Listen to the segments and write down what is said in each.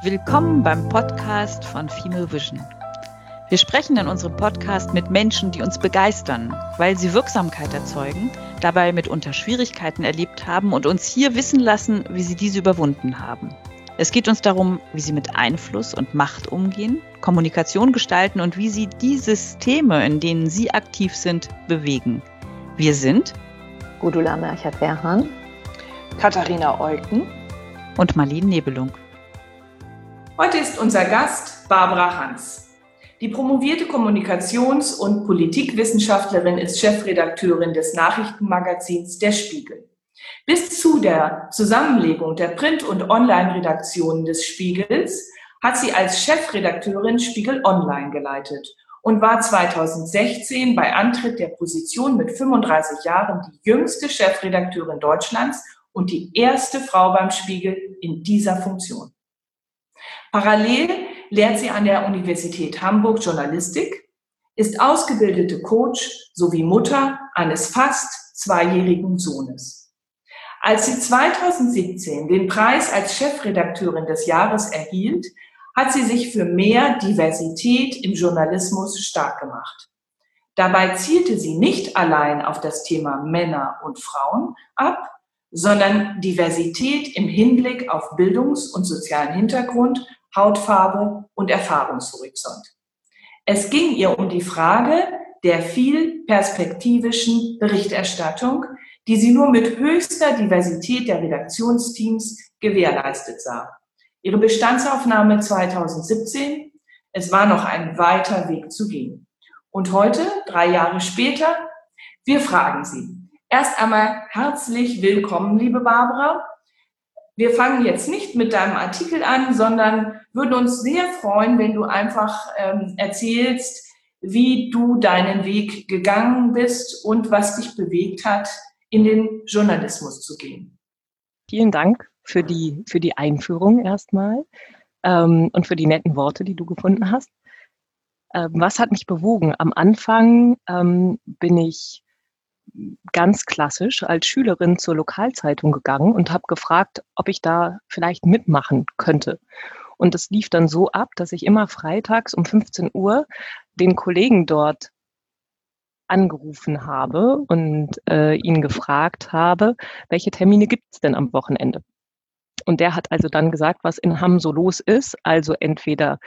Willkommen beim Podcast von Female Vision. Wir sprechen in unserem Podcast mit Menschen, die uns begeistern, weil sie Wirksamkeit erzeugen, dabei mitunter Schwierigkeiten erlebt haben und uns hier wissen lassen, wie sie diese überwunden haben. Es geht uns darum, wie sie mit Einfluss und Macht umgehen, Kommunikation gestalten und wie sie die Systeme, in denen sie aktiv sind, bewegen. Wir sind Gudula Merchert-Werhan, Katharina Eucken und Marlene Nebelung. Heute ist unser Gast Barbara Hans. Die promovierte Kommunikations- und Politikwissenschaftlerin ist Chefredakteurin des Nachrichtenmagazins Der Spiegel. Bis zu der Zusammenlegung der Print- und Online-Redaktionen des Spiegels hat sie als Chefredakteurin Spiegel Online geleitet und war 2016 bei Antritt der Position mit 35 Jahren die jüngste Chefredakteurin Deutschlands und die erste Frau beim Spiegel in dieser Funktion. Parallel lehrt sie an der Universität Hamburg Journalistik, ist ausgebildete Coach sowie Mutter eines fast zweijährigen Sohnes. Als sie 2017 den Preis als Chefredakteurin des Jahres erhielt, hat sie sich für mehr Diversität im Journalismus stark gemacht. Dabei zielte sie nicht allein auf das Thema Männer und Frauen ab, sondern Diversität im Hinblick auf Bildungs- und sozialen Hintergrund, Hautfarbe und Erfahrungshorizont. Es ging ihr um die Frage der vielperspektivischen Berichterstattung, die sie nur mit höchster Diversität der Redaktionsteams gewährleistet sah. Ihre Bestandsaufnahme 2017, es war noch ein weiter Weg zu gehen. Und heute, 3 Jahre später, wir fragen Sie. Erst einmal herzlich willkommen, liebe Barbara. Wir fangen jetzt nicht mit deinem Artikel an, sondern würden uns sehr freuen, wenn du einfach erzählst, wie du deinen Weg gegangen bist und was dich bewegt hat, in den Journalismus zu gehen. Vielen Dank für die Einführung erstmal und für die netten Worte, die du gefunden hast. Was hat mich bewogen? Am Anfang bin ich ganz klassisch als Schülerin zur Lokalzeitung gegangen und habe gefragt, ob ich da vielleicht mitmachen könnte. Und es lief dann so ab, dass ich immer freitags um 15 Uhr den Kollegen dort angerufen habe und ihn gefragt habe, welche Termine gibt es denn am Wochenende? Und der hat also dann gesagt, was in Hamm so los ist, also entweder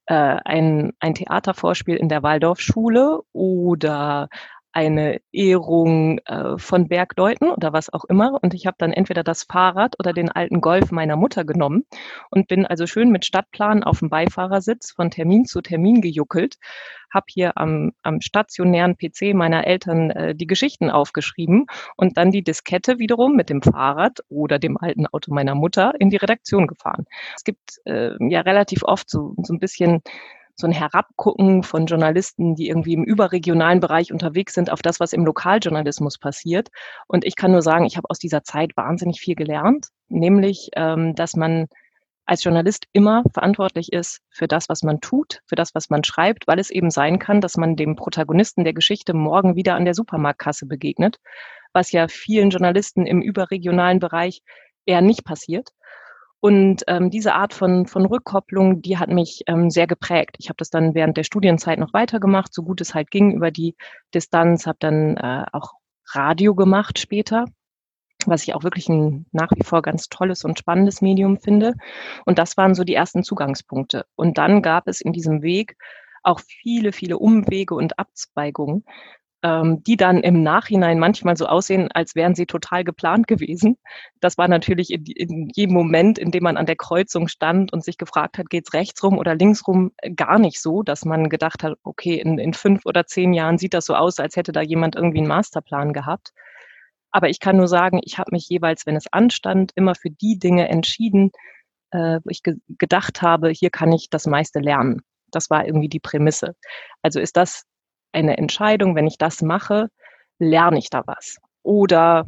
ein Theatervorspiel in der Waldorfschule oder eine Ehrung von Bergleuten oder was auch immer. Und ich habe dann entweder das Fahrrad oder den alten Golf meiner Mutter genommen und bin also schön mit Stadtplan auf dem Beifahrersitz von Termin zu Termin gejuckelt, habe hier am stationären PC meiner Eltern die Geschichten aufgeschrieben und dann die Diskette wiederum mit dem Fahrrad oder dem alten Auto meiner Mutter in die Redaktion gefahren. Es gibt ja relativ oft so ein bisschen so ein Herabgucken von Journalisten, die irgendwie im überregionalen Bereich unterwegs sind, auf das, was im Lokaljournalismus passiert. Und ich kann nur sagen, ich habe aus dieser Zeit wahnsinnig viel gelernt, nämlich, dass man als Journalist immer verantwortlich ist für das, was man tut, für das, was man schreibt, weil es eben sein kann, dass man dem Protagonisten der Geschichte morgen wieder an der Supermarktkasse begegnet, was ja vielen Journalisten im überregionalen Bereich eher nicht passiert. Und diese Art von Rückkopplung, die hat mich sehr geprägt. Ich habe das dann während der Studienzeit noch weitergemacht, so gut es halt ging über die Distanz, habe dann auch Radio gemacht später, was ich auch wirklich ein nach wie vor ganz tolles und spannendes Medium finde. Und das waren so die ersten Zugangspunkte. Und dann gab es in diesem Weg auch viele, viele Umwege und Abzweigungen, die dann im Nachhinein manchmal so aussehen, als wären sie total geplant gewesen. Das war natürlich in jedem Moment, in dem man an der Kreuzung stand und sich gefragt hat, geht's rechts rum oder links rum, gar nicht so, dass man gedacht hat, okay, in 5 oder 10 Jahren sieht das so aus, als hätte da jemand irgendwie einen Masterplan gehabt. Aber ich kann nur sagen, ich habe mich jeweils, wenn es anstand, immer für die Dinge entschieden, wo ich gedacht habe, hier kann ich das meiste lernen. Das war irgendwie die Prämisse. Also ist das eine Entscheidung, wenn ich das mache, lerne ich da was? Oder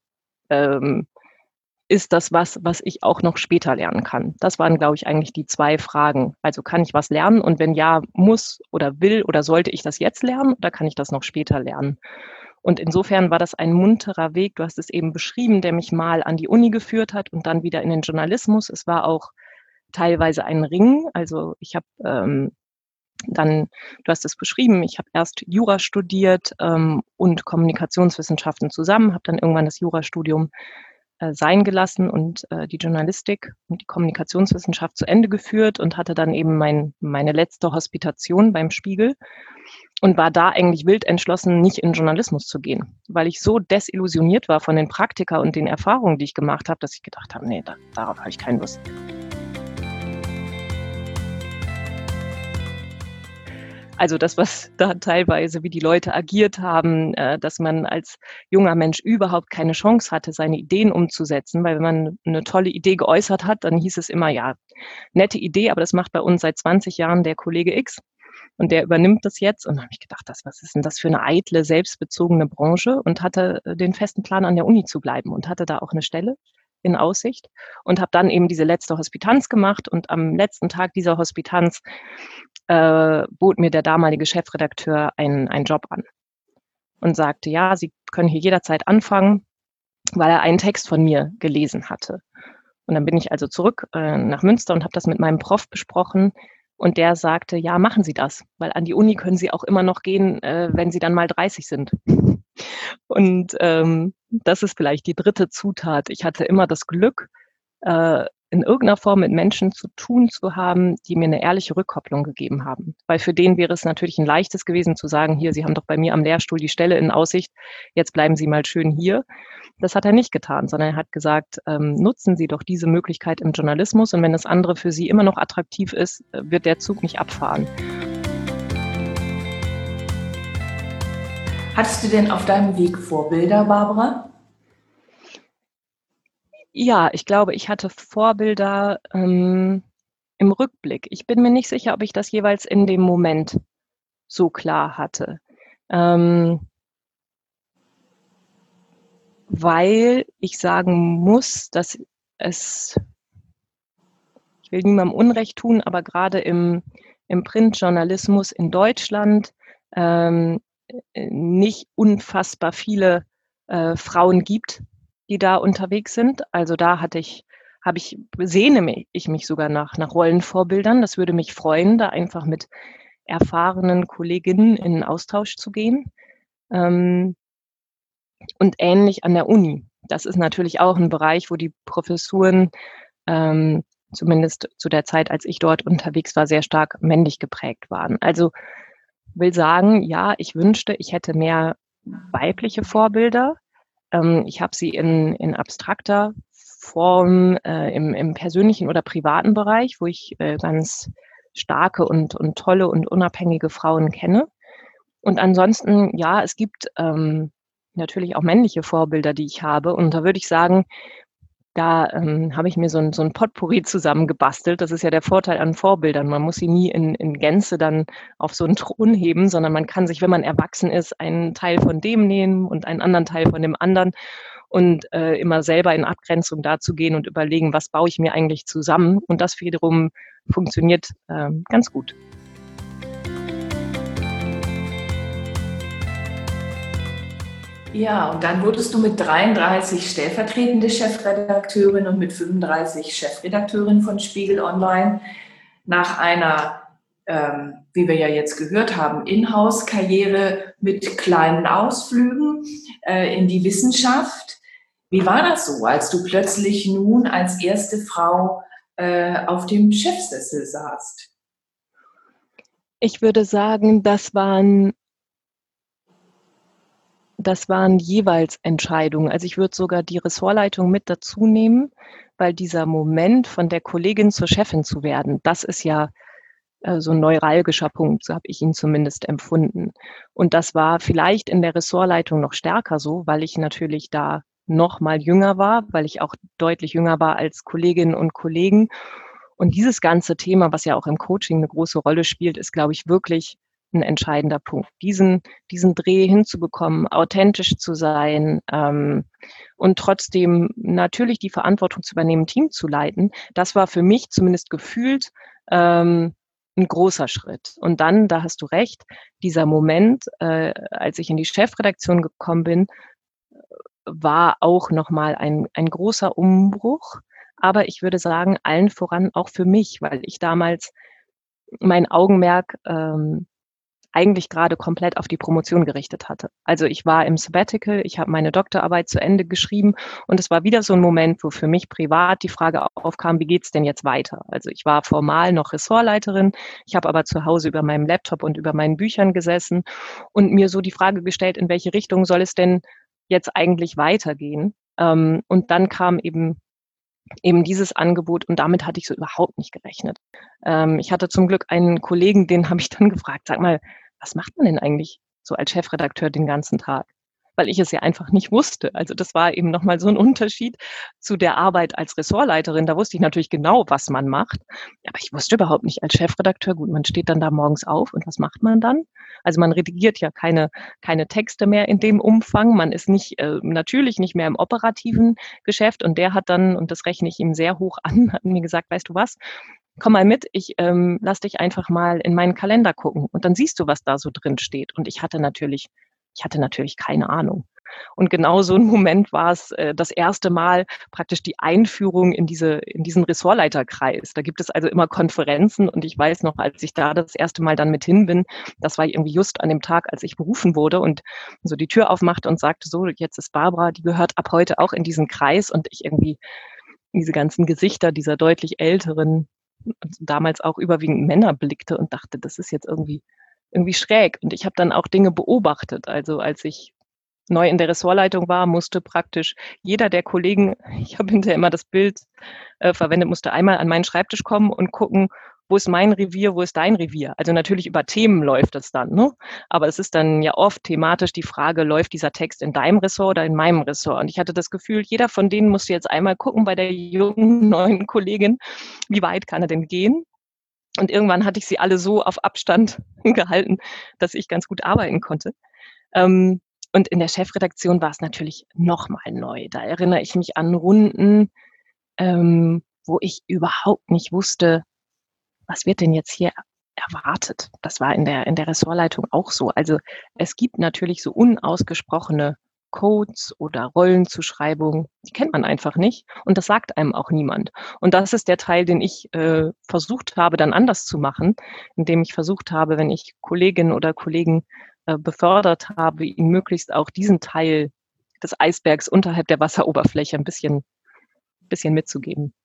ist das was ich auch noch später lernen kann? Das waren, glaube ich, eigentlich die 2 Fragen. Also kann ich was lernen? Und wenn ja, muss oder will oder sollte ich das jetzt lernen oder kann ich das noch später lernen? Und insofern war das ein munterer Weg, du hast es eben beschrieben, der mich mal an die Uni geführt hat und dann wieder in den Journalismus. Es war auch teilweise ein Ringen. Also ich habe dann, du hast es beschrieben, ich habe erst Jura studiert und Kommunikationswissenschaften zusammen, habe dann irgendwann das Jurastudium sein gelassen und die Journalistik und die Kommunikationswissenschaft zu Ende geführt und hatte dann eben meine letzte Hospitation beim Spiegel und war da eigentlich wild entschlossen, nicht in Journalismus zu gehen, weil ich so desillusioniert war von den Praktika und den Erfahrungen, die ich gemacht habe, dass ich gedacht habe, nee, darauf habe ich keine Lust. Also das, was da teilweise, wie die Leute agiert haben, dass man als junger Mensch überhaupt keine Chance hatte, seine Ideen umzusetzen, weil wenn man eine tolle Idee geäußert hat, dann hieß es immer, ja, nette Idee, aber das macht bei uns seit 20 Jahren der Kollege X und der übernimmt das jetzt. Und dann habe ich gedacht, was ist denn das für eine eitle, selbstbezogene Branche, und hatte den festen Plan, an der Uni zu bleiben und hatte da auch eine Stelle in Aussicht und habe dann eben diese letzte Hospitanz gemacht, und am letzten Tag dieser Hospitanz bot mir der damalige Chefredakteur einen Job an und sagte, ja, Sie können hier jederzeit anfangen, weil er einen Text von mir gelesen hatte. Und dann bin ich also zurück nach Münster und habe das mit meinem Prof besprochen, und der sagte, ja, machen Sie das, weil an die Uni können Sie auch immer noch gehen, wenn Sie dann mal 30 sind. Und das ist vielleicht die dritte Zutat. Ich hatte immer das Glück, in irgendeiner Form mit Menschen zu tun zu haben, die mir eine ehrliche Rückkopplung gegeben haben. Weil für den wäre es natürlich ein leichtes gewesen zu sagen, hier, Sie haben doch bei mir am Lehrstuhl die Stelle in Aussicht, jetzt bleiben Sie mal schön hier. Das hat er nicht getan, sondern er hat gesagt, nutzen Sie doch diese Möglichkeit im Journalismus, und wenn das andere für Sie immer noch attraktiv ist, wird der Zug nicht abfahren. Hattest du denn auf deinem Weg Vorbilder, Barbara? Ja, ich glaube, ich hatte Vorbilder im Rückblick. Ich bin mir nicht sicher, ob ich das jeweils in dem Moment so klar hatte. Weil ich sagen muss, dass ich will niemandem Unrecht tun, aber gerade im Printjournalismus in Deutschland nicht unfassbar viele Frauen gibt, die da unterwegs sind. Also da sehne ich mich sogar nach Rollenvorbildern. Das würde mich freuen, da einfach mit erfahrenen Kolleginnen in den Austausch zu gehen. Und ähnlich an der Uni. Das ist natürlich auch ein Bereich, wo die Professuren, zumindest zu der Zeit, als ich dort unterwegs war, sehr stark männlich geprägt waren. Also will sagen, ja, ich wünschte, ich hätte mehr weibliche Vorbilder. Ich habe sie in abstrakter Form im persönlichen oder privaten Bereich, wo ich ganz starke und tolle und unabhängige Frauen kenne. Und ansonsten, ja, es gibt natürlich auch männliche Vorbilder, die ich habe. Und da würde ich sagen, da habe ich mir so ein Potpourri zusammengebastelt. Das ist ja der Vorteil an Vorbildern. Man muss sie nie in Gänze dann auf so einen Thron heben, sondern man kann sich, wenn man erwachsen ist, einen Teil von dem nehmen und einen anderen Teil von dem anderen und immer selber in Abgrenzung dazu gehen und überlegen, was baue ich mir eigentlich zusammen. Und das wiederum funktioniert ganz gut. Ja, und dann wurdest du mit 33 stellvertretende Chefredakteurin und mit 35 Chefredakteurin von Spiegel Online nach einer, wie wir ja jetzt gehört haben, Inhouse-Karriere mit kleinen Ausflügen in die Wissenschaft. Wie war das so, als du plötzlich nun als erste Frau auf dem Chefsessel saßt? Ich würde sagen, das waren jeweils Entscheidungen. Also ich würde sogar die Ressortleitung mit dazu nehmen, weil dieser Moment, von der Kollegin zur Chefin zu werden, das ist ja so ein neuralgischer Punkt, so habe ich ihn zumindest empfunden. Und das war vielleicht in der Ressortleitung noch stärker so, weil ich natürlich da noch mal jünger war, weil ich auch deutlich jünger war als Kolleginnen und Kollegen. Und dieses ganze Thema, was ja auch im Coaching eine große Rolle spielt, ist, glaube ich, wirklich ein entscheidender Punkt, diesen Dreh hinzubekommen, authentisch zu sein und trotzdem natürlich die Verantwortung zu übernehmen, ein Team zu leiten. Das war für mich zumindest gefühlt ein großer Schritt. Und dann, da hast du recht, dieser Moment, als ich in die Chefredaktion gekommen bin, war auch nochmal ein großer Umbruch. aber ich würde sagen, allen voran auch für mich, weil ich damals mein Augenmerk eigentlich gerade komplett auf die Promotion gerichtet hatte. Also ich war im Sabbatical, ich habe meine Doktorarbeit zu Ende geschrieben und es war wieder so ein Moment, wo für mich privat die Frage aufkam, wie geht's denn jetzt weiter? Also ich war formal noch Ressortleiterin, ich habe aber zu Hause über meinem Laptop und über meinen Büchern gesessen und mir so die Frage gestellt, in welche Richtung soll es denn jetzt eigentlich weitergehen? Und dann kam eben dieses Angebot und damit hatte ich so überhaupt nicht gerechnet. Ich hatte zum Glück einen Kollegen, den habe ich dann gefragt, sag mal, was macht man denn eigentlich so als Chefredakteur den ganzen Tag? Weil ich es ja einfach nicht wusste. Also das war eben nochmal so ein Unterschied zu der Arbeit als Ressortleiterin. Da wusste ich natürlich genau, was man macht. Aber ich wusste überhaupt nicht als Chefredakteur, gut, man steht dann da morgens auf und was macht man dann? Also man redigiert ja keine Texte mehr in dem Umfang. Man ist nicht, natürlich nicht mehr im operativen Geschäft und der hat dann, und das rechne ich ihm sehr hoch an, hat mir gesagt, weißt du was? Komm mal mit, ich lass dich einfach mal in meinen Kalender gucken und dann siehst du, was da so drin steht. Und ich hatte natürlich keine Ahnung. Und genau so ein Moment war es das erste Mal praktisch die Einführung in diesen Ressortleiterkreis. Da gibt es also immer Konferenzen und ich weiß noch, als ich da das erste Mal dann mit hin bin, das war irgendwie just an dem Tag, als ich berufen wurde und so die Tür aufmachte und sagte, so, jetzt ist Barbara, die gehört ab heute auch in diesen Kreis und ich irgendwie diese ganzen Gesichter dieser deutlich älteren, damals auch überwiegend Männer blickte und dachte, das ist jetzt irgendwie schräg. Und ich habe dann auch Dinge beobachtet. Also als ich neu in der Ressortleitung war, musste praktisch jeder der Kollegen, ich habe hinterher immer das Bild verwendet, musste einmal an meinen Schreibtisch kommen und gucken, wo ist mein Revier, wo ist dein Revier? Also natürlich über Themen läuft es dann, ne? Aber es ist dann ja oft thematisch die Frage, läuft dieser Text in deinem Ressort oder in meinem Ressort? Und ich hatte das Gefühl, jeder von denen musste jetzt einmal gucken bei der jungen neuen Kollegin, wie weit kann er denn gehen? Und irgendwann hatte ich sie alle so auf Abstand gehalten, dass ich ganz gut arbeiten konnte. Und in der Chefredaktion war es natürlich noch mal neu. Da erinnere ich mich an Runden, wo ich überhaupt nicht wusste, was wird denn jetzt hier erwartet? Das war in der Ressortleitung auch so. Also es gibt natürlich so unausgesprochene Codes oder Rollenzuschreibungen, die kennt man einfach nicht und das sagt einem auch niemand. Und das ist der Teil, den ich versucht habe, dann anders zu machen, indem ich versucht habe, wenn ich Kolleginnen oder Kollegen befördert habe, ihnen möglichst auch diesen Teil des Eisbergs unterhalb der Wasseroberfläche ein bisschen mitzugeben.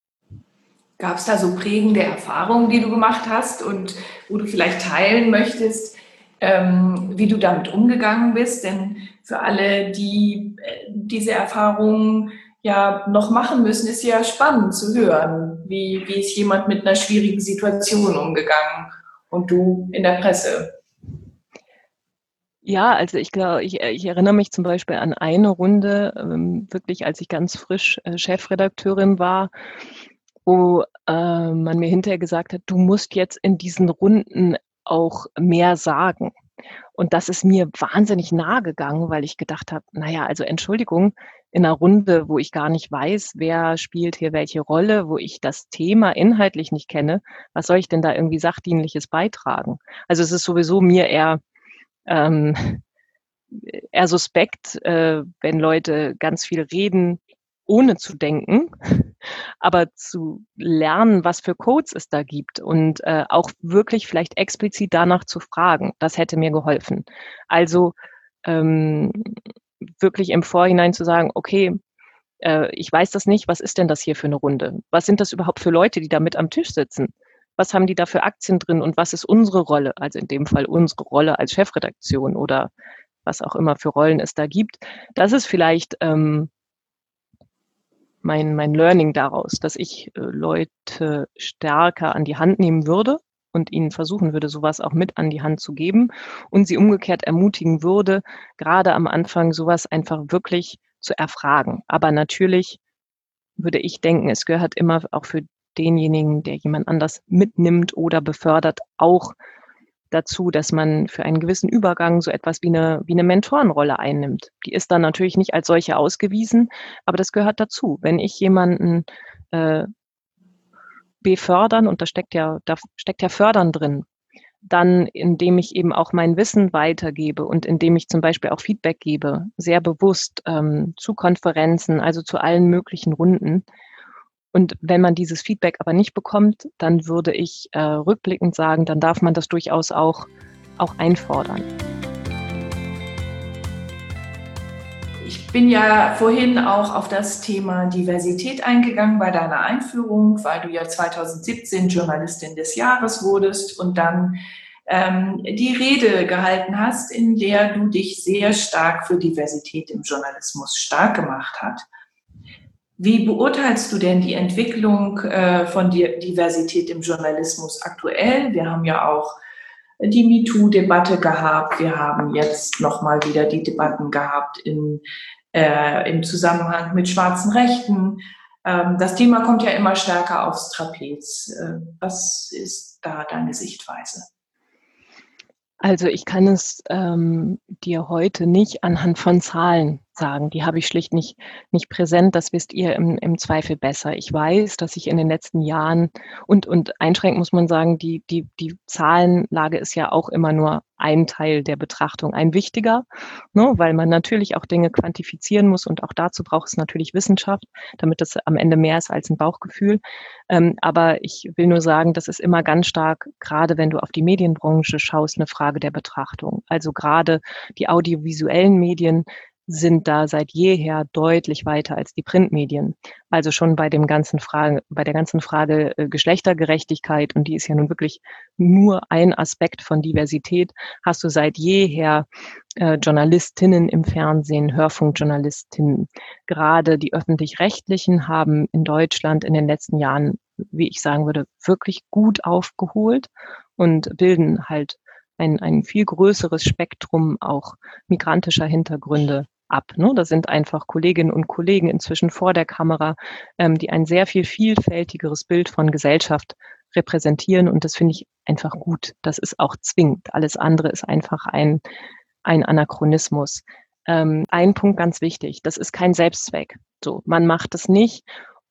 Gab es da so prägende Erfahrungen, die du gemacht hast und wo du vielleicht teilen möchtest, wie du damit umgegangen bist? Denn für alle, die diese Erfahrungen ja noch machen müssen, ist ja spannend zu hören, wie ist jemand mit einer schwierigen Situation umgegangen und du in der Presse. Ja, also ich glaube, ich erinnere mich zum Beispiel an eine Runde, wirklich, als ich ganz frisch Chefredakteurin war, wo man mir hinterher gesagt hat, du musst jetzt in diesen Runden auch mehr sagen. Und das ist mir wahnsinnig nahe gegangen, weil ich gedacht habe, naja, also Entschuldigung, in einer Runde, wo ich gar nicht weiß, wer spielt hier welche Rolle, wo ich das Thema inhaltlich nicht kenne, was soll ich denn da irgendwie Sachdienliches beitragen? Also es ist sowieso mir ähm, eher suspekt, wenn Leute ganz viel reden, ohne zu denken, aber zu lernen, was für Codes es da gibt und auch wirklich vielleicht explizit danach zu fragen, das hätte mir geholfen. Also wirklich im Vorhinein zu sagen, okay, ich weiß das nicht, was ist denn das hier für eine Runde? Was sind das überhaupt für Leute, die da mit am Tisch sitzen? Was haben die da für Aktien drin und was ist unsere Rolle? Also in dem Fall unsere Rolle als Chefredaktion oder was auch immer für Rollen es da gibt. Das ist vielleicht mein Learning daraus, dass ich Leute stärker an die Hand nehmen würde und ihnen versuchen würde, sowas auch mit an die Hand zu geben und sie umgekehrt ermutigen würde, gerade am Anfang sowas einfach wirklich zu erfragen. Aber natürlich würde ich denken, es gehört immer auch für denjenigen, der jemand anders mitnimmt oder befördert, auch dazu, dass man für einen gewissen Übergang so etwas wie eine Mentorenrolle einnimmt. Die ist dann natürlich nicht als solche ausgewiesen, aber das gehört dazu. Wenn ich jemanden befördern, und da steckt ja Fördern drin, dann indem ich eben auch mein Wissen weitergebe und indem ich zum Beispiel auch Feedback gebe, sehr bewusst zu Konferenzen, also zu allen möglichen Runden. Und wenn man dieses Feedback aber nicht bekommt, dann würde ich rückblickend sagen, dann darf man das durchaus auch einfordern. Ich bin ja vorhin auch auf das Thema Diversität eingegangen bei deiner Einführung, weil du ja 2017 Journalistin des Jahres wurdest und dann die Rede gehalten hast, in der du dich sehr stark für Diversität im Journalismus stark gemacht hast. Wie beurteilst du denn die Entwicklung von Diversität im Journalismus aktuell? Wir haben ja auch die MeToo-Debatte gehabt. Wir haben jetzt nochmal wieder die Debatten gehabt im Zusammenhang mit schwarzen Rechten. Das Thema kommt ja immer stärker aufs Trapez. Was ist da deine Sichtweise? Also ich kann es dir heute nicht anhand von Zahlen sagen. Die habe ich schlicht nicht präsent. Das wisst ihr im Zweifel besser. Ich weiß, dass ich in den letzten Jahren und einschränkend muss man sagen, die Zahlenlage ist ja auch immer nur ein Teil der Betrachtung, ein wichtiger, ne, weil man natürlich auch Dinge quantifizieren muss und auch dazu braucht es natürlich Wissenschaft, damit das am Ende mehr ist als ein Bauchgefühl. Aber ich will nur sagen, das ist immer ganz stark, gerade wenn du auf die Medienbranche schaust, eine Frage der Betrachtung. Also gerade die audiovisuellen Medien sind da seit jeher deutlich weiter als die Printmedien. Also schon bei der ganzen Frage Geschlechtergerechtigkeit, und die ist ja nun wirklich nur ein Aspekt von Diversität, hast du seit jeher Journalistinnen im Fernsehen, Hörfunkjournalistinnen. Gerade die Öffentlich-Rechtlichen haben in Deutschland in den letzten Jahren, wie ich sagen würde, wirklich gut aufgeholt und bilden halt ein viel größeres Spektrum auch migrantischer Hintergründe ab. Ne? Da sind einfach Kolleginnen und Kollegen inzwischen vor der Kamera, die ein sehr viel vielfältigeres Bild von Gesellschaft repräsentieren. Und das finde ich einfach gut. Das ist auch zwingend. Alles andere ist einfach ein Anachronismus. Ein Punkt ganz wichtig. Das ist kein Selbstzweck. So, man macht es nicht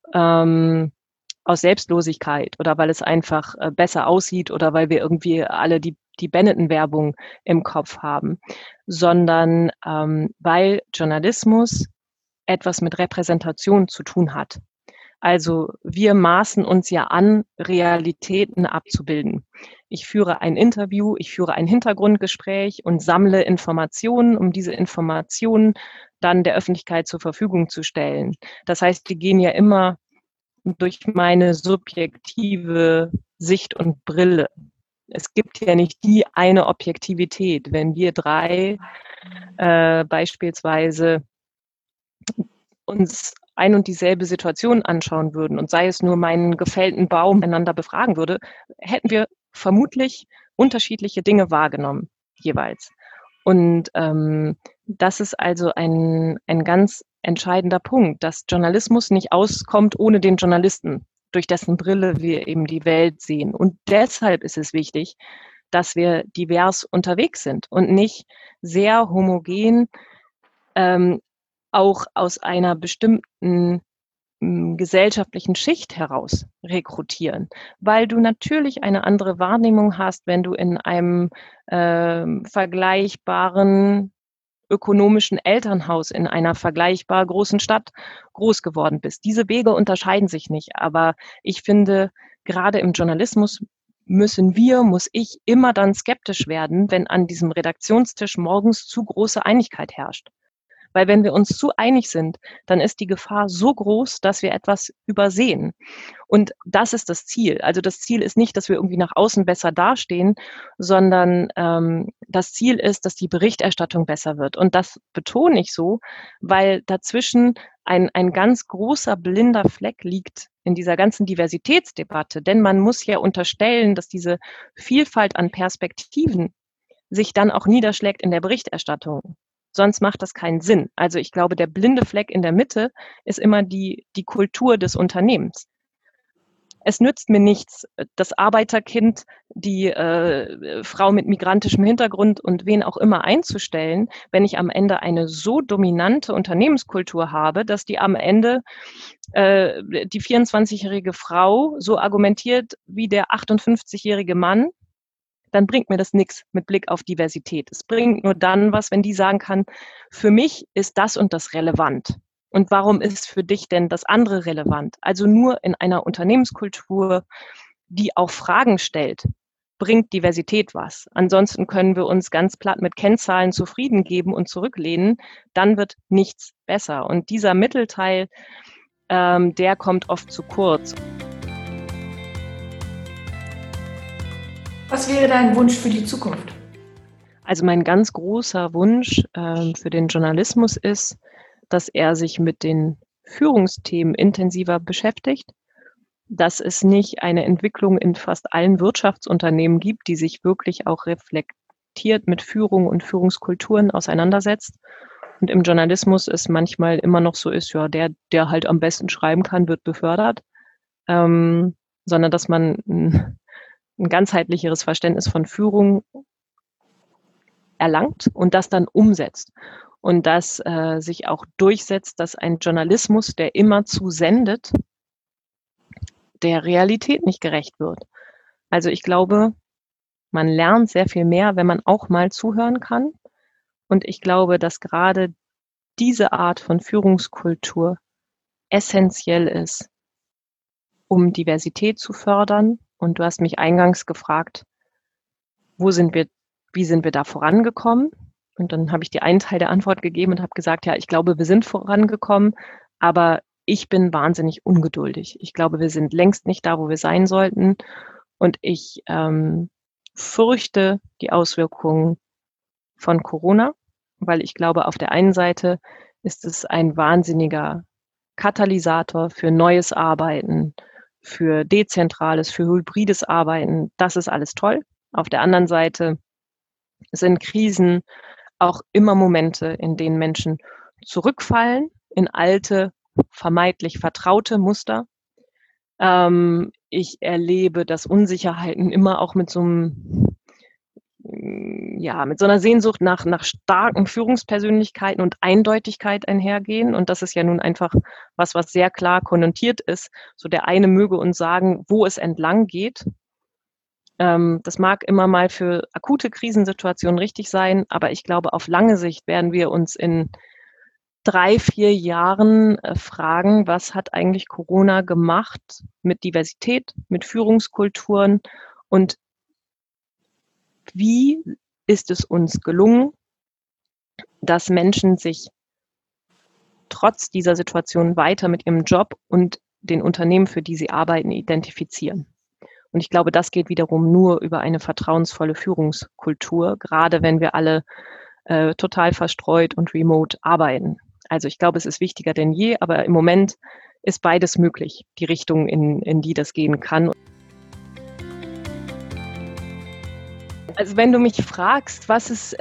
aus Selbstlosigkeit oder weil es einfach besser aussieht oder weil wir irgendwie alle die Benetton-Werbung im Kopf haben, sondern weil Journalismus etwas mit Repräsentation zu tun hat. Also wir maßen uns ja an, Realitäten abzubilden. Ich führe ein Interview, ich führe ein Hintergrundgespräch und sammle Informationen, um diese Informationen dann der Öffentlichkeit zur Verfügung zu stellen. Das heißt, die gehen ja immer durch meine subjektive Sicht und Brille. Es gibt ja nicht die eine Objektivität. Wenn wir drei beispielsweise uns ein und dieselbe Situation anschauen würden und sei es nur meinen gefällten Baum einander befragen würde, hätten wir vermutlich unterschiedliche Dinge wahrgenommen jeweils. Und das ist also ein ganz entscheidender Punkt, dass Journalismus nicht auskommt ohne den Journalisten, durch dessen Brille wir eben die Welt sehen. Und deshalb ist es wichtig, dass wir divers unterwegs sind und nicht sehr homogen auch aus einer bestimmten gesellschaftlichen Schicht heraus rekrutieren, weil du natürlich eine andere Wahrnehmung hast, wenn du in einem vergleichbaren ökonomischen Elternhaus in einer vergleichbar großen Stadt groß geworden bist. Diese Wege unterscheiden sich nicht, aber ich finde, gerade im Journalismus muss ich immer dann skeptisch werden, wenn an diesem Redaktionstisch morgens zu große Einigkeit herrscht. Weil wenn wir uns zu einig sind, dann ist die Gefahr so groß, dass wir etwas übersehen. Und das ist das Ziel. Also das Ziel ist nicht, dass wir irgendwie nach außen besser dastehen, sondern das Ziel ist, dass die Berichterstattung besser wird. Und das betone ich so, weil dazwischen ein ganz großer blinder Fleck liegt in dieser ganzen Diversitätsdebatte. Denn man muss ja unterstellen, dass diese Vielfalt an Perspektiven sich dann auch niederschlägt in der Berichterstattung. Sonst macht das keinen Sinn. Also ich glaube, der blinde Fleck in der Mitte ist immer die Kultur des Unternehmens. Es nützt mir nichts, das Arbeiterkind, die Frau mit migrantischem Hintergrund und wen auch immer einzustellen, wenn ich am Ende eine so dominante Unternehmenskultur habe, dass die am Ende die 24-jährige Frau so argumentiert wie der 58-jährige Mann, dann bringt mir das nichts mit Blick auf Diversität. Es bringt nur dann was, wenn die sagen kann, für mich ist das und das relevant. Und warum ist für dich denn das andere relevant? Also nur in einer Unternehmenskultur, die auch Fragen stellt, bringt Diversität was. Ansonsten können wir uns ganz platt mit Kennzahlen zufrieden geben und zurücklehnen, dann wird nichts besser. Und dieser Mittelteil, der kommt oft zu kurz. Was wäre dein Wunsch für die Zukunft? Also mein ganz großer Wunsch für den Journalismus ist, dass er sich mit den Führungsthemen intensiver beschäftigt, dass es nicht eine Entwicklung in fast allen Wirtschaftsunternehmen gibt, die sich wirklich auch reflektiert mit Führung und Führungskulturen auseinandersetzt. Und im Journalismus es manchmal immer noch so ist, ja, der halt am besten schreiben kann, wird befördert, sondern dass man ein ganzheitlicheres Verständnis von Führung erlangt und das dann umsetzt. Und dass sich auch durchsetzt, dass ein Journalismus, der immerzu sendet, der Realität nicht gerecht wird. Also ich glaube, man lernt sehr viel mehr, wenn man auch mal zuhören kann. Und ich glaube, dass gerade diese Art von Führungskultur essentiell ist, um Diversität zu fördern. Und du hast mich eingangs gefragt, wie sind wir da vorangekommen? Und dann habe ich dir einen Teil der Antwort gegeben und habe gesagt, ja, ich glaube, wir sind vorangekommen, aber ich bin wahnsinnig ungeduldig. Ich glaube, wir sind längst nicht da, wo wir sein sollten. Und ich fürchte die Auswirkungen von Corona, weil ich glaube, auf der einen Seite ist es ein wahnsinniger Katalysator für neues Arbeiten, für dezentrales, für hybrides Arbeiten. Das ist alles toll. Auf der anderen Seite sind Krisen auch immer Momente, in denen Menschen zurückfallen in alte, vermeintlich vertraute Muster. Ich erlebe, dass Unsicherheiten immer auch mit so einer Sehnsucht nach starken Führungspersönlichkeiten und Eindeutigkeit einhergehen. Und das ist ja nun einfach was sehr klar konnotiert ist. So der eine möge uns sagen, wo es entlang geht. Das mag immer mal für akute Krisensituationen richtig sein, aber ich glaube, auf lange Sicht werden wir uns in 3-4 Jahren fragen, was hat eigentlich Corona gemacht mit Diversität, mit Führungskulturen und wie ist es uns gelungen, dass Menschen sich trotz dieser Situation weiter mit ihrem Job und den Unternehmen, für die sie arbeiten, identifizieren. Und ich glaube, das geht wiederum nur über eine vertrauensvolle Führungskultur, gerade wenn wir alle total verstreut und remote arbeiten. Also ich glaube, es ist wichtiger denn je, aber im Moment ist beides möglich, die Richtung, in die das gehen kann. Also wenn du mich fragst, was ist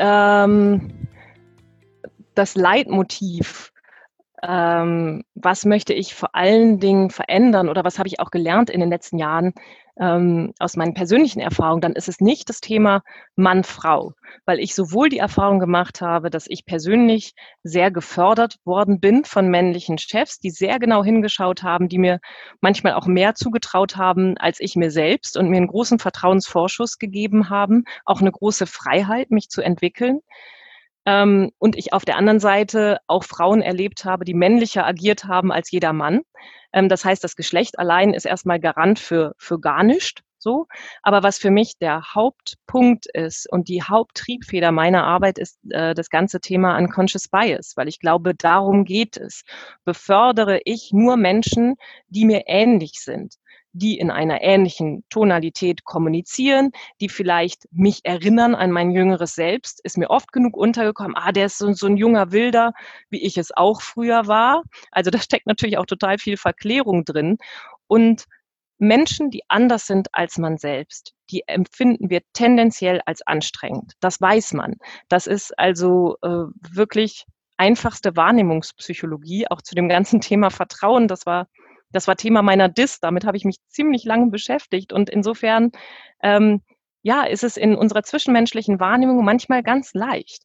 das Leitmotiv, was möchte ich vor allen Dingen verändern oder was habe ich auch gelernt in den letzten Jahren aus meinen persönlichen Erfahrungen, dann ist es nicht das Thema Mann-Frau, weil ich sowohl die Erfahrung gemacht habe, dass ich persönlich sehr gefördert worden bin von männlichen Chefs, die sehr genau hingeschaut haben, die mir manchmal auch mehr zugetraut haben als ich mir selbst und mir einen großen Vertrauensvorschuss gegeben haben, auch eine große Freiheit, mich zu entwickeln. Und ich auf der anderen Seite auch Frauen erlebt habe, die männlicher agiert haben als jeder Mann. Das heißt, das Geschlecht allein ist erstmal Garant für gar nichts. So. Aber was für mich der Hauptpunkt ist und die Haupttriebfeder meiner Arbeit ist das ganze Thema Unconscious Bias, weil ich glaube, darum geht es. Befördere ich nur Menschen, die mir ähnlich sind, die in einer ähnlichen Tonalität kommunizieren, die vielleicht mich erinnern an mein jüngeres Selbst, ist mir oft genug untergekommen, der ist so ein junger Wilder, wie ich es auch früher war. Also da steckt natürlich auch total viel Verklärung drin. Und Menschen, die anders sind als man selbst, die empfinden wir tendenziell als anstrengend. Das weiß man. Das ist also wirklich einfachste Wahrnehmungspsychologie, auch zu dem ganzen Thema Vertrauen. Das war Thema meiner DIS, damit habe ich mich ziemlich lange beschäftigt und insofern ist es in unserer zwischenmenschlichen Wahrnehmung manchmal ganz leicht,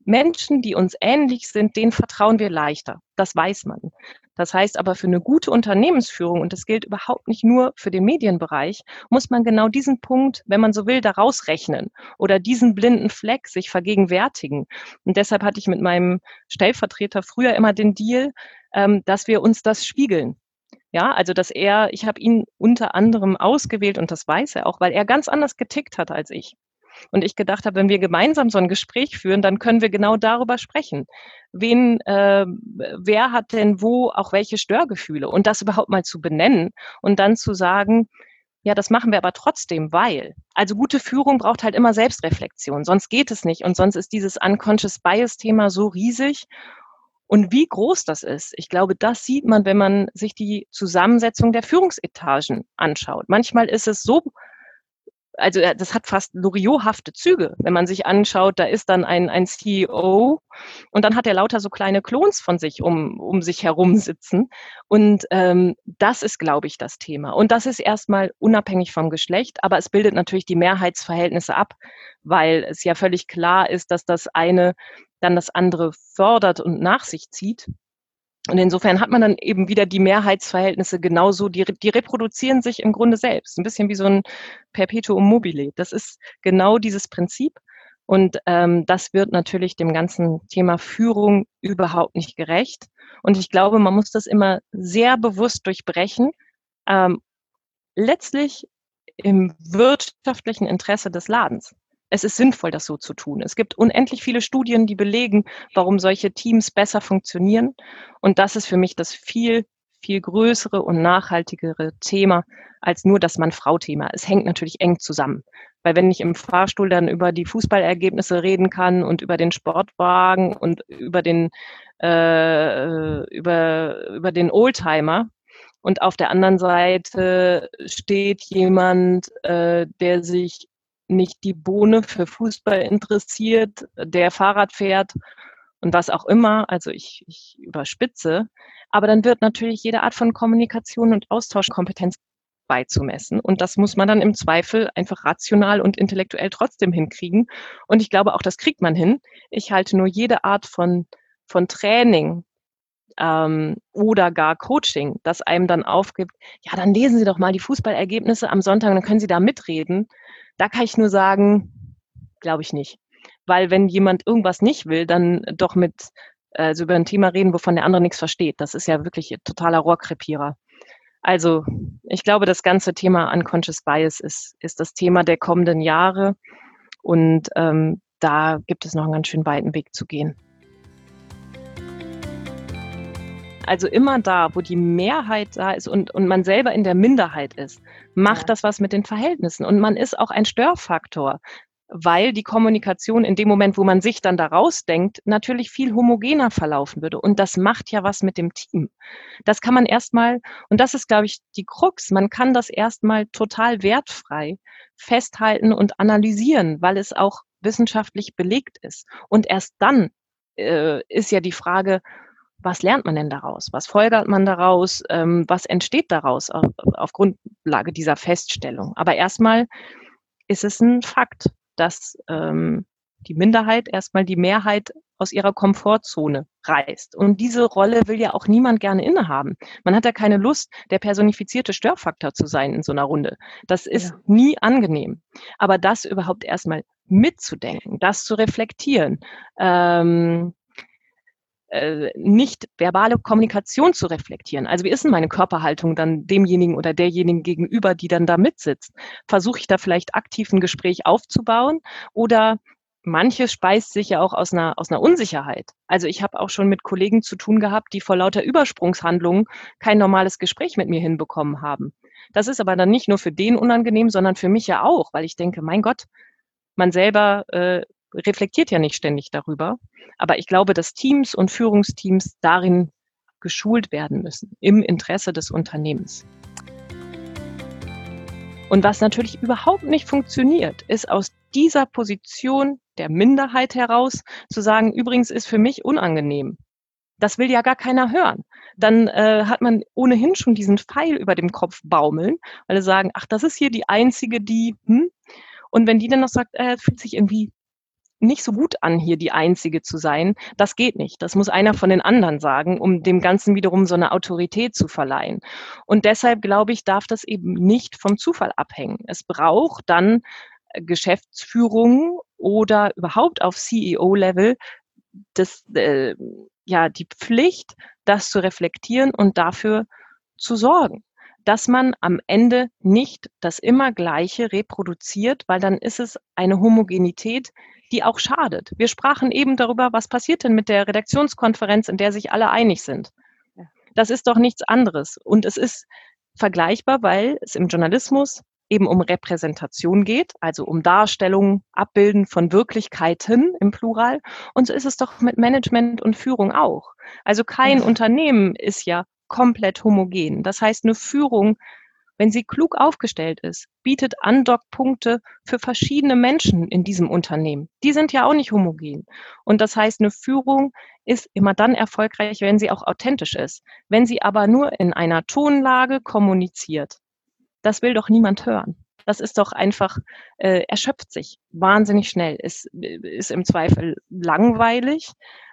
Menschen, die uns ähnlich sind, denen vertrauen wir leichter. Das weiß man. Das heißt aber, für eine gute Unternehmensführung, und das gilt überhaupt nicht nur für den Medienbereich, muss man genau diesen Punkt, wenn man so will, daraus rechnen oder diesen blinden Fleck sich vergegenwärtigen. Und deshalb hatte ich mit meinem Stellvertreter früher immer den Deal, dass wir uns das spiegeln. Ja, also ich habe ihn unter anderem ausgewählt, und das weiß er auch, weil er ganz anders getickt hat als ich. Und ich gedacht habe, wenn wir gemeinsam so ein Gespräch führen, dann können wir genau darüber sprechen. Wer hat denn wo auch welche Störgefühle? Und das überhaupt mal zu benennen und dann zu sagen, ja, das machen wir aber trotzdem, weil. Also gute Führung braucht halt immer Selbstreflexion, sonst geht es nicht. Und sonst ist dieses Unconscious Bias-Thema so riesig. Und wie groß das ist, ich glaube, das sieht man, wenn man sich die Zusammensetzung der Führungsetagen anschaut. Manchmal ist es so, also das hat fast Loriot-hafte Züge, wenn man sich anschaut, da ist dann ein CEO und dann hat er lauter so kleine Klons von sich um sich herum sitzen. Und das ist, glaube ich, das Thema. Und das ist erstmal unabhängig vom Geschlecht, aber es bildet natürlich die Mehrheitsverhältnisse ab, weil es ja völlig klar ist, dass das eine dann das andere fördert und nach sich zieht. Und insofern hat man dann eben wieder die Mehrheitsverhältnisse genauso, die reproduzieren sich im Grunde selbst. Ein bisschen wie so ein Perpetuum mobile. Das ist genau dieses Prinzip. Und das wird natürlich dem ganzen Thema Führung überhaupt nicht gerecht. Und ich glaube, man muss das immer sehr bewusst durchbrechen. Letztlich im wirtschaftlichen Interesse des Ladens. Es ist sinnvoll, das so zu tun. Es gibt unendlich viele Studien, die belegen, warum solche Teams besser funktionieren. Und das ist für mich das viel, viel größere und nachhaltigere Thema als nur das Mann-Frau-Thema. Es hängt natürlich eng zusammen. Weil wenn ich im Fahrstuhl dann über die Fußballergebnisse reden kann und über den Sportwagen und über den Oldtimer, und auf der anderen Seite steht jemand, der sich nicht die Bohne für Fußball interessiert, der Fahrrad fährt und was auch immer, also ich überspitze, aber dann wird natürlich jede Art von Kommunikation und Austauschkompetenz beizumessen und das muss man dann im Zweifel einfach rational und intellektuell trotzdem hinkriegen und ich glaube auch, das kriegt man hin. Ich halte nur jede Art von Training oder gar Coaching, das einem dann aufgibt, ja, dann lesen Sie doch mal die Fußballergebnisse am Sonntag, dann können Sie da mitreden. Da kann ich nur sagen, glaube ich nicht. Weil wenn jemand irgendwas nicht will, dann doch so über ein Thema reden, wovon der andere nichts versteht. Das ist ja wirklich totaler Rohrkrepierer. Also ich glaube, das ganze Thema Unconscious Bias ist das Thema der kommenden Jahre und da gibt es noch einen ganz schön weiten Weg zu gehen. Also immer da, wo die Mehrheit da ist und man selber in der Minderheit ist, macht das was mit den Verhältnissen. Und man ist auch ein Störfaktor, weil die Kommunikation in dem Moment, wo man sich dann da rausdenkt, natürlich viel homogener verlaufen würde. Und das macht ja was mit dem Team. Das kann man erstmal, und das ist, glaube ich, die Krux, man kann das erstmal total wertfrei festhalten und analysieren, weil es auch wissenschaftlich belegt ist. Und erst dann ist ja die Frage, was lernt man denn daraus? Was folgert man daraus? Was entsteht daraus auf Grundlage dieser Feststellung? Aber erstmal ist es ein Fakt, dass die Minderheit erstmal die Mehrheit aus ihrer Komfortzone reißt. Und diese Rolle will ja auch niemand gerne innehaben. Man hat ja keine Lust, der personifizierte Störfaktor zu sein in so einer Runde. Das ist nie angenehm. Aber das überhaupt erstmal mitzudenken, das zu reflektieren, nicht verbale Kommunikation zu reflektieren. Also wie ist denn meine Körperhaltung dann demjenigen oder derjenigen gegenüber, die dann da mitsitzt? Versuche ich da vielleicht aktiv ein Gespräch aufzubauen oder manches speist sich ja auch aus einer Unsicherheit. Also ich habe auch schon mit Kollegen zu tun gehabt, die vor lauter Übersprungshandlungen kein normales Gespräch mit mir hinbekommen haben. Das ist aber dann nicht nur für den unangenehm, sondern für mich ja auch, weil ich denke, mein Gott, man selber reflektiert ja nicht ständig darüber. Aber ich glaube, dass Teams und Führungsteams darin geschult werden müssen, im Interesse des Unternehmens. Und was natürlich überhaupt nicht funktioniert, ist aus dieser Position der Minderheit heraus zu sagen, übrigens ist für mich unangenehm. Das will ja gar keiner hören. Dann hat man ohnehin schon diesen Pfeil über dem Kopf baumeln, weil sie sagen, ach, das ist hier die Einzige, die, Und wenn die dann noch sagt, fühlt sich irgendwie nicht so gut an, hier die Einzige zu sein. Das geht nicht. Das muss einer von den anderen sagen, um dem Ganzen wiederum so eine Autorität zu verleihen. Und deshalb, glaube ich, darf das eben nicht vom Zufall abhängen. Es braucht dann Geschäftsführung oder überhaupt auf CEO-Level die Pflicht, das zu reflektieren und dafür zu sorgen, dass man am Ende nicht das immer Gleiche reproduziert, weil dann ist es eine Homogenität, die auch schadet. Wir sprachen eben darüber, was passiert denn mit der Redaktionskonferenz, in der sich alle einig sind. Das ist doch nichts anderes. Und es ist vergleichbar, weil es im Journalismus eben um Repräsentation geht, also um Darstellung, Abbilden von Wirklichkeiten im Plural. Und so ist es doch mit Management und Führung auch. Also kein Unternehmen ist ja komplett homogen. Das heißt, eine Führung, wenn sie klug aufgestellt ist, bietet Andockpunkte für verschiedene Menschen in diesem Unternehmen. Die sind ja auch nicht homogen. Und das heißt, eine Führung ist immer dann erfolgreich, wenn sie auch authentisch ist. Wenn sie aber nur in einer Tonlage kommuniziert, das will doch niemand hören. Das ist doch einfach, erschöpft sich wahnsinnig schnell. Es ist im Zweifel langweilig,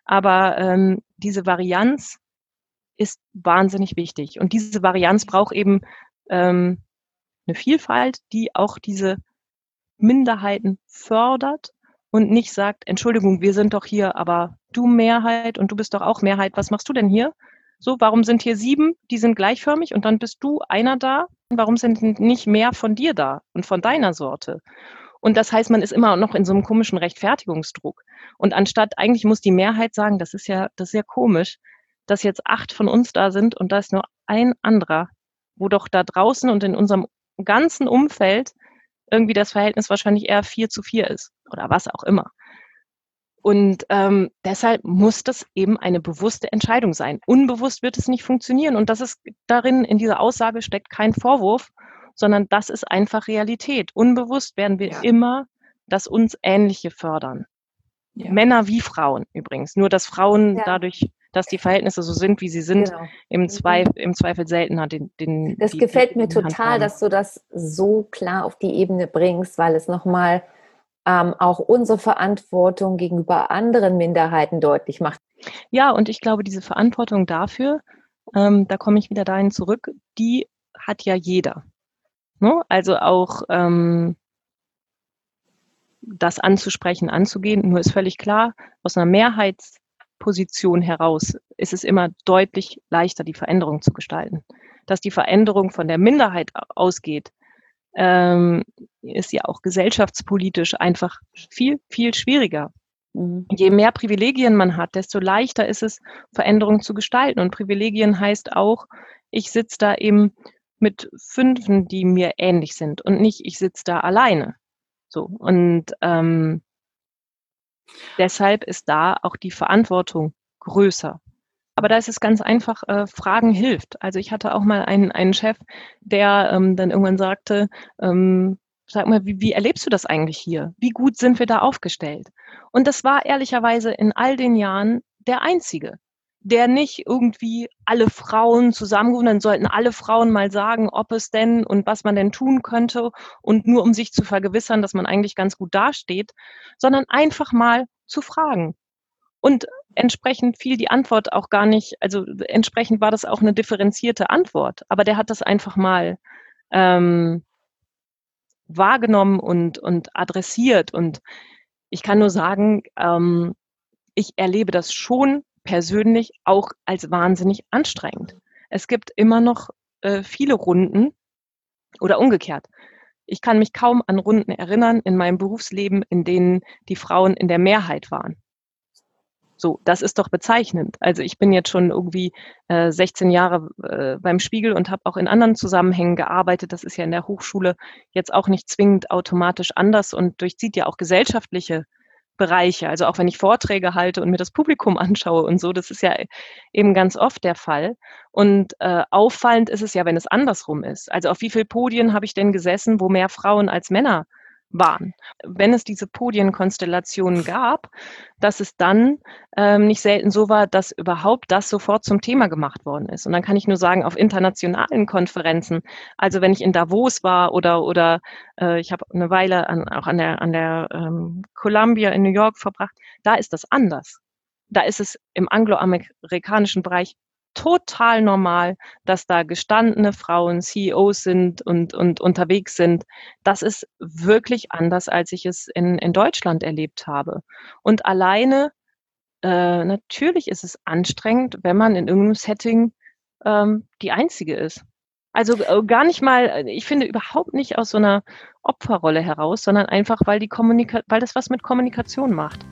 aber diese Varianz ist wahnsinnig wichtig. Und diese Varianz braucht eben eine Vielfalt, die auch diese Minderheiten fördert und nicht sagt, Entschuldigung, wir sind doch hier, aber du Mehrheit und du bist doch auch Mehrheit. Was machst du denn hier? So, warum sind hier 7, die sind gleichförmig und dann bist du einer da? Warum sind nicht mehr von dir da und von deiner Sorte? Und das heißt, man ist immer noch in so einem komischen Rechtfertigungsdruck. Und anstatt, eigentlich muss die Mehrheit sagen, das ist ja komisch, dass jetzt 8 von uns da sind und da ist nur ein anderer, wo doch da draußen und in unserem ganzen Umfeld irgendwie das Verhältnis wahrscheinlich eher 4:4 ist oder was auch immer. Und deshalb muss das eben eine bewusste Entscheidung sein. Unbewusst wird es nicht funktionieren. Und das ist darin, in dieser Aussage steckt kein Vorwurf, sondern das ist einfach Realität. Unbewusst werden wir immer das uns Ähnliche fördern. Ja. Männer wie Frauen übrigens. Nur dass Frauen dadurch, dass die Verhältnisse so sind, wie sie sind, im Zweifel seltener Das gefällt mir total, dass du das so klar auf die Ebene bringst, weil es nochmal auch unsere Verantwortung gegenüber anderen Minderheiten deutlich macht. Ja, und ich glaube, diese Verantwortung dafür, da komme ich wieder dahin zurück, die hat ja jeder. Ne? Also auch das anzusprechen, anzugehen, nur ist völlig klar, aus einer Mehrheitsposition heraus ist es immer deutlich leichter, die Veränderung zu gestalten. Dass die Veränderung von der Minderheit ausgeht, ist ja auch gesellschaftspolitisch einfach viel, viel schwieriger. Je mehr Privilegien man hat, desto leichter ist es, Veränderungen zu gestalten. Und Privilegien heißt auch, ich sitze da eben mit 5, die mir ähnlich sind und nicht, ich sitze da alleine. So. Und deshalb ist da auch die Verantwortung größer. Aber da ist es ganz einfach, Fragen hilft. Also ich hatte auch mal einen Chef, der dann irgendwann sagte, sag mal, wie erlebst du das eigentlich hier? Wie gut sind wir da aufgestellt? Und das war ehrlicherweise in all den Jahren der Einzige, der nicht irgendwie alle Frauen zusammengerufen, dann sollten alle Frauen mal sagen, ob es denn und was man denn tun könnte und nur um sich zu vergewissern, dass man eigentlich ganz gut dasteht, sondern einfach mal zu fragen. Und entsprechend fiel die Antwort auch gar nicht, also entsprechend war das auch eine differenzierte Antwort, aber der hat das einfach mal wahrgenommen und adressiert. Und ich kann nur sagen, ich erlebe das schon persönlich auch als wahnsinnig anstrengend. Es gibt immer noch viele Runden oder umgekehrt. Ich kann mich kaum an Runden erinnern in meinem Berufsleben, in denen die Frauen in der Mehrheit waren. So, das ist doch bezeichnend. Also ich bin jetzt schon irgendwie 16 Jahre beim Spiegel und habe auch in anderen Zusammenhängen gearbeitet. Das ist ja in der Hochschule jetzt auch nicht zwingend automatisch anders und durchzieht ja auch gesellschaftliche Bereiche. Also auch wenn ich Vorträge halte und mir das Publikum anschaue und so, das ist ja eben ganz oft der Fall. Und auffallend ist es ja, wenn es andersrum ist. Also auf wie vielen Podien habe ich denn gesessen, wo mehr Frauen als Männer waren. Wenn es diese Podienkonstellationen gab, dass es dann nicht selten so war, dass überhaupt das sofort zum Thema gemacht worden ist. Und dann kann ich nur sagen, auf internationalen Konferenzen, also wenn ich in Davos war oder ich habe eine Weile auch an der Columbia in New York verbracht, da ist das anders. Da ist es im angloamerikanischen Bereich total normal, dass da gestandene Frauen CEOs sind und unterwegs sind. Das ist wirklich anders, als ich es in Deutschland erlebt habe. Und alleine, natürlich ist es anstrengend, wenn man in irgendeinem Setting die Einzige ist. Also gar nicht mal, ich finde überhaupt nicht aus so einer Opferrolle heraus, sondern einfach, weil das was mit Kommunikation macht.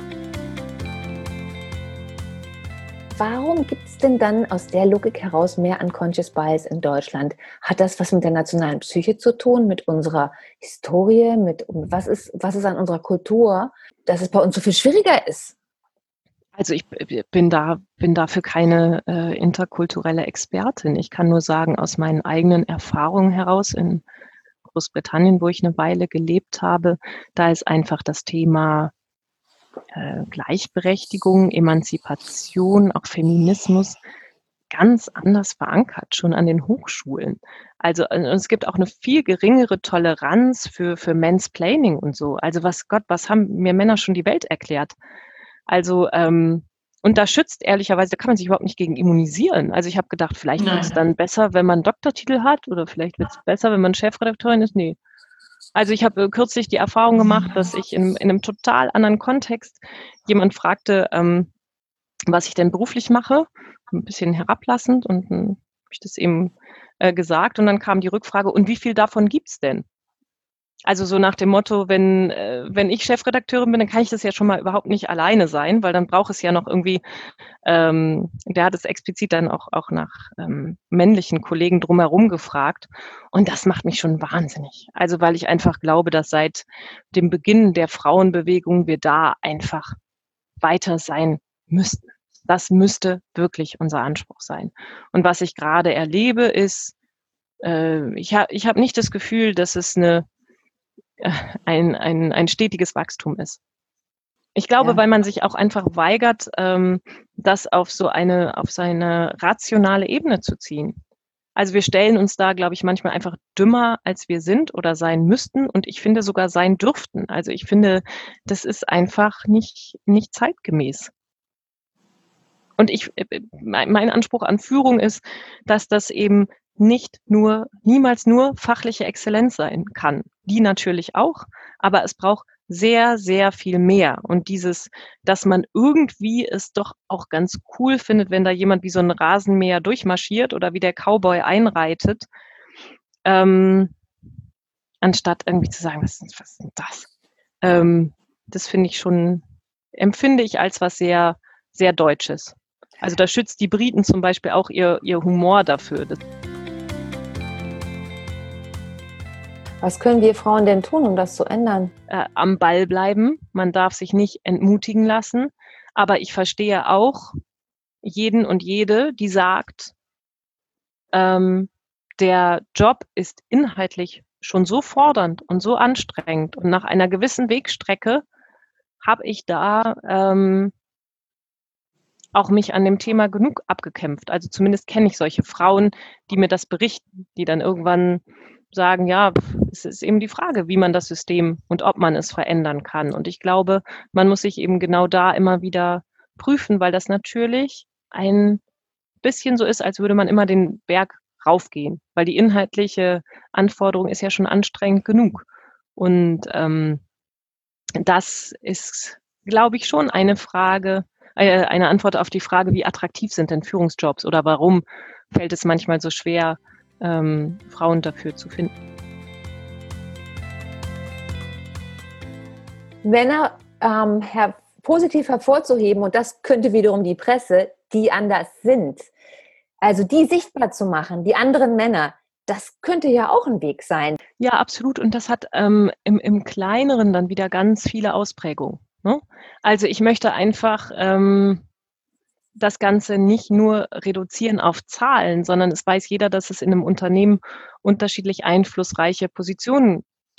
Warum gibt es denn dann aus der Logik heraus mehr Unconscious Bias in Deutschland? Hat das was mit der nationalen Psyche zu tun, mit unserer Historie, was ist an unserer Kultur, dass es bei uns so viel schwieriger ist? Also ich bin dafür keine interkulturelle Expertin. Ich kann nur sagen, aus meinen eigenen Erfahrungen heraus in Großbritannien, wo ich eine Weile gelebt habe, da ist einfach das Thema Gleichberechtigung, Emanzipation, auch Feminismus ganz anders verankert, schon an den Hochschulen. Also es gibt auch eine viel geringere Toleranz für Mansplaining und so. Also was haben mir Männer schon die Welt erklärt? Also und da schützt ehrlicherweise, da kann man sich überhaupt nicht gegen immunisieren. Also ich habe gedacht, vielleicht wird es dann besser, wenn man einen Doktortitel hat oder vielleicht wird es besser, wenn man Chefredakteurin ist. Nee. Also ich habe kürzlich die Erfahrung gemacht, dass ich in einem total anderen Kontext jemand fragte, was ich denn beruflich mache, ein bisschen herablassend, und dann habe ich das eben gesagt, und dann kam die Rückfrage, und wie viel davon gibt's denn? Also so nach dem Motto, wenn ich Chefredakteurin bin, dann kann ich das ja schon mal überhaupt nicht alleine sein, weil dann braucht es ja noch irgendwie, der hat es explizit dann auch nach männlichen Kollegen drumherum gefragt. Und das macht mich schon wahnsinnig. Also weil ich einfach glaube, dass seit dem Beginn der Frauenbewegung wir da einfach weiter sein müssten. Das müsste wirklich unser Anspruch sein. Und was ich gerade erlebe, ist, ich hab nicht das Gefühl, dass es ein stetiges Wachstum ist. Ich glaube, weil man sich auch einfach weigert, das auf seine rationale Ebene zu ziehen. Also wir stellen uns da, glaube ich, manchmal einfach dümmer, als wir sind oder sein müssten, und ich finde sogar sein dürften. Also ich finde, das ist einfach nicht zeitgemäß. Und mein Anspruch an Führung ist, dass das eben niemals nur fachliche Exzellenz sein kann. Die natürlich auch, aber es braucht sehr, sehr viel mehr. Und dass man irgendwie es doch auch ganz cool findet, wenn da jemand wie so ein Rasenmäher durchmarschiert oder wie der Cowboy einreitet, anstatt irgendwie zu sagen, was ist denn das? Das empfinde ich als was sehr, sehr Deutsches. Also da schützt die Briten zum Beispiel auch ihr Humor dafür. Was können wir Frauen denn tun, um das zu ändern? Am Ball bleiben. Man darf sich nicht entmutigen lassen. Aber ich verstehe auch jeden und jede, die sagt, der Job ist inhaltlich schon so fordernd und so anstrengend. Und nach einer gewissen Wegstrecke habe ich da auch mich an dem Thema genug abgekämpft. Also zumindest kenne ich solche Frauen, die mir das berichten, die dann irgendwann sagen, ja, es ist eben die Frage, wie man das System und ob man es verändern kann. Und ich glaube, man muss sich eben genau da immer wieder prüfen, weil das natürlich ein bisschen so ist, als würde man immer den Berg raufgehen, weil die inhaltliche Anforderung ist ja schon anstrengend genug. Und das ist, glaube ich, schon eine Antwort auf die Frage, wie attraktiv sind denn Führungsjobs oder warum fällt es manchmal so schwer, Frauen dafür zu finden. Männer positiv hervorzuheben, und das könnte wiederum die Presse, die anders sind, also die sichtbar zu machen, die anderen Männer, das könnte ja auch ein Weg sein. Ja, absolut. Und das hat im Kleineren dann wieder ganz viele Ausprägungen. Ne? Also ich möchte einfach das Ganze nicht nur reduzieren auf Zahlen, sondern es weiß jeder, dass es in einem Unternehmen unterschiedlich einflussreiche Positionen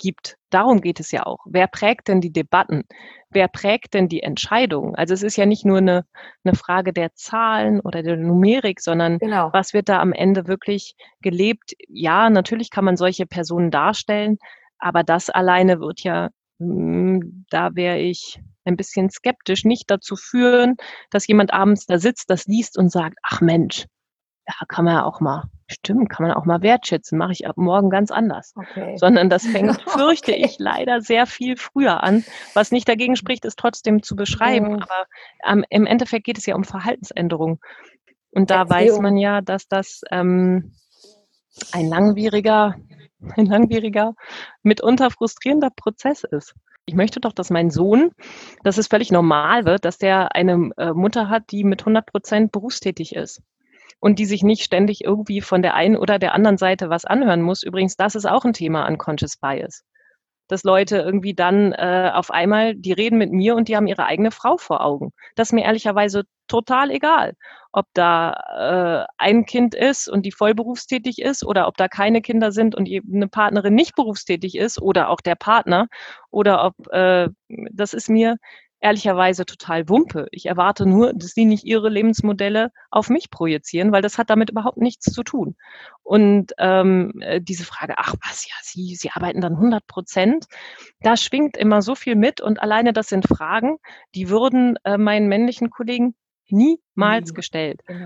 gibt. Darum geht es ja auch. Wer prägt denn die Debatten? Wer prägt denn die Entscheidungen? Also es ist ja nicht nur eine Frage der Zahlen oder der Numerik, sondern Genau. was wird da am Ende wirklich gelebt? Ja, natürlich kann man solche Personen darstellen, aber das alleine wird ja, da wäre ich ein bisschen skeptisch, nicht dazu führen, dass jemand abends da sitzt, das liest und sagt, ach Mensch, ja, kann man auch mal wertschätzen, mache ich ab morgen ganz anders. Okay. Sondern das fängt, fürchte Okay. ich, leider sehr viel früher an. Was nicht dagegen spricht, ist trotzdem zu beschreiben. Aber im Endeffekt geht es ja um Verhaltensänderung. Und da weiß man ja, dass das ein langwieriger, mitunter frustrierender Prozess ist. Ich möchte doch, dass mein Sohn, dass es völlig normal wird, dass der eine Mutter hat, die mit 100% berufstätig ist. Und die sich nicht ständig irgendwie von der einen oder der anderen Seite was anhören muss. Übrigens, das ist auch ein Thema Unconscious Bias. Dass Leute irgendwie dann auf einmal, die reden mit mir und die haben ihre eigene Frau vor Augen. Das ist mir ehrlicherweise total egal, ob da ein Kind ist und die voll berufstätig ist oder ob da keine Kinder sind und eine Partnerin nicht berufstätig ist oder auch der Partner oder ob, das ist mir ehrlicherweise total Wumpe. Ich erwarte nur, dass sie nicht ihre Lebensmodelle auf mich projizieren, weil das hat damit überhaupt nichts zu tun. Und diese Frage, ach was, ja, Sie arbeiten dann 100%, da schwingt immer so viel mit und alleine das sind Fragen, die würden meinen männlichen Kollegen niemals gestellt. Genau.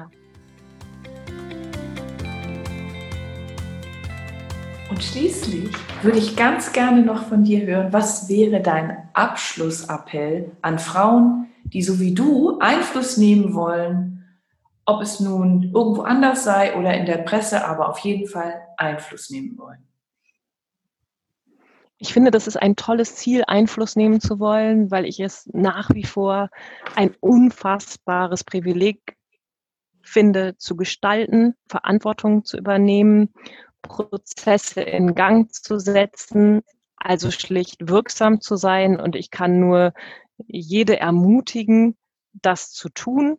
Und schließlich würde ich ganz gerne noch von dir hören, was wäre dein Abschlussappell an Frauen, die so wie du Einfluss nehmen wollen, ob es nun irgendwo anders sei oder in der Presse, aber auf jeden Fall Einfluss nehmen wollen? Ich finde, das ist ein tolles Ziel, Einfluss nehmen zu wollen, weil ich es nach wie vor ein unfassbares Privileg finde, zu gestalten, Verantwortung zu übernehmen, Prozesse in Gang zu setzen, also schlicht wirksam zu sein. Und ich kann nur jede ermutigen, das zu tun,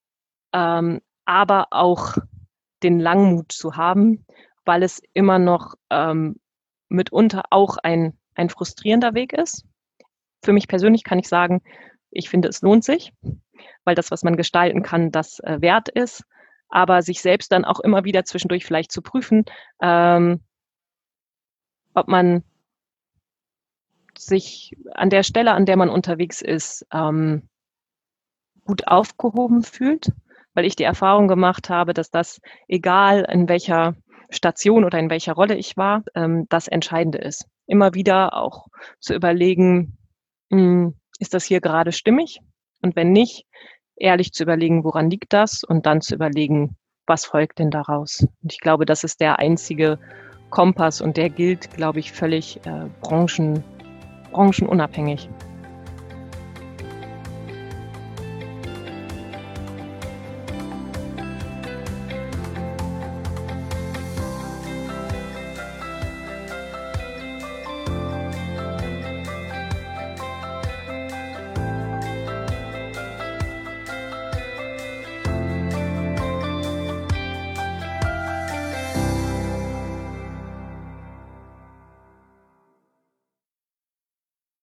aber auch den Langmut zu haben, weil es immer noch mitunter auch ein frustrierender Weg ist. Für mich persönlich kann ich sagen, ich finde, es lohnt sich, weil das, was man gestalten kann, das wert ist. Aber sich selbst dann auch immer wieder zwischendurch vielleicht zu prüfen, ob man sich an der Stelle, an der man unterwegs ist, gut aufgehoben fühlt, weil ich die Erfahrung gemacht habe, dass das, egal in welcher Station oder in welcher Rolle ich war, das Entscheidende ist. Immer wieder auch zu überlegen, ist das hier gerade stimmig? Und wenn nicht, ehrlich zu überlegen, woran liegt das? Und dann zu überlegen, was folgt denn daraus? Und ich glaube, das ist der einzige Kompass und der gilt, glaube ich, völlig branchenunabhängig.